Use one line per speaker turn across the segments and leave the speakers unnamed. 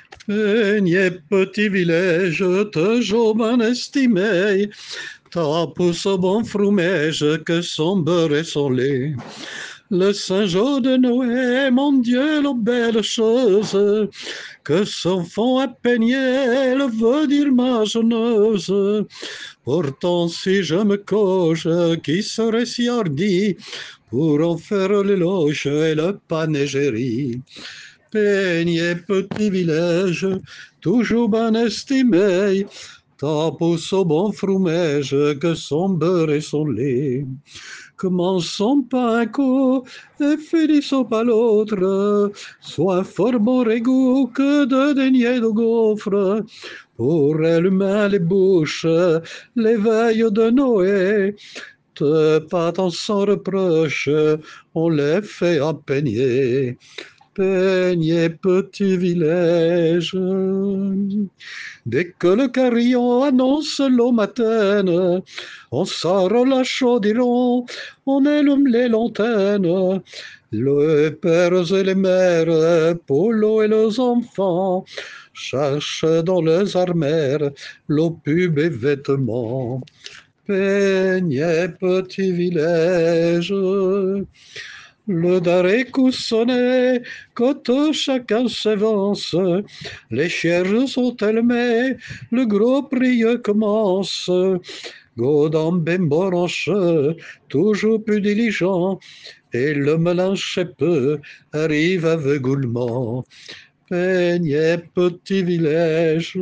Peignez petit village, toujours bien estimé, t'as pour ce bon fromage que son beurre et son lait. Le Saint-Jean de Noël, mon Dieu, la belle chose, que son fond à peigner, elle veut dire ma jeuneuse. Pourtant, si je me coche, qui serait si hardi pour en faire l'éloge et le panégérie? Peignez petit village, toujours bien estimé, tant pour son bon fromage que son beurre et son lait. Commençons par un coup et finissons par l'autre, soit fort bon égout que de deniers de gaufres, pour allumer les bouches, les veilles de Noé. Pas sans reproche, on les fait à peigner. Peignez petit village. Dès que le carillon annonce l'eau matine, on sort la chaudiron, on allume les lanternes. Les pères et les mères, pour l'eau et les enfants, cherchent dans les armères l'eau, pub et vêtements. Peignez petit village. Le daré coussonné, quand chacun s'avance, les chairs sont allumées, le gros prieux commence. Godin Bemboranche, toujours plus diligent, et le mélange peu arrive aveuglement. Peignez petit village.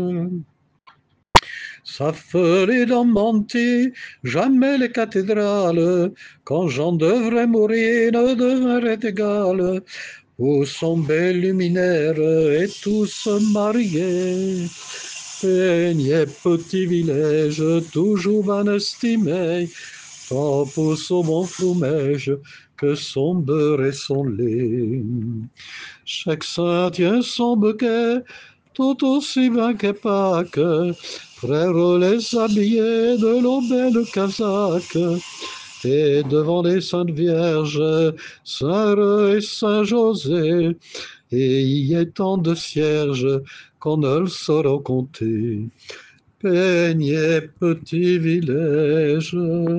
Ça ferait dans Monty, jamais les cathédrales, quand j'en devrais mourir, ne devrait égal, où sont belles luminaires et tous mariés. Peignez petit village, toujours bien estimé, tant pour son bon fromage que son beurre et son lait. Chaque saint tient son bouquet, tout aussi bien que Pâques. Frères les habillés de l'aubaine casaque, et devant les saintes vierges, Saint et Saint José, et y est tant de cierges qu'on ne le saura compter. Peignez petit village.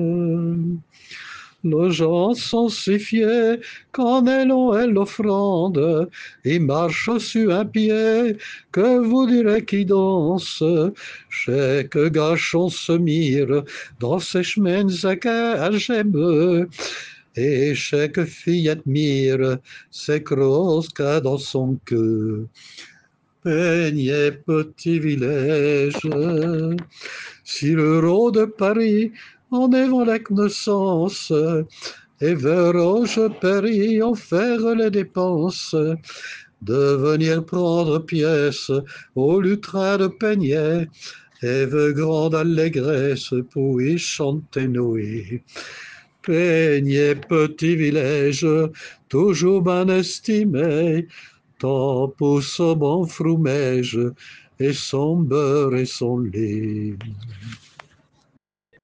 Nos gens sont si fiers quand elles ont l'offrande, ils marchent sur un pied, que vous direz qui danse. Chaque gachon se mire dans ses chemins à j'aime, et chaque fille admire ses crosses qu'a dans son cœur. Peignez petit village. Si l'euro de Paris en est la connaissance, et verront je péris en faire les dépenses, de venir prendre pièce au lutrin de Peignet, et veut grande allégresse pour y chanter Noé. Peignez petit village, toujours bien estimé, tant pour son bon fromage, et son beurre et son lait.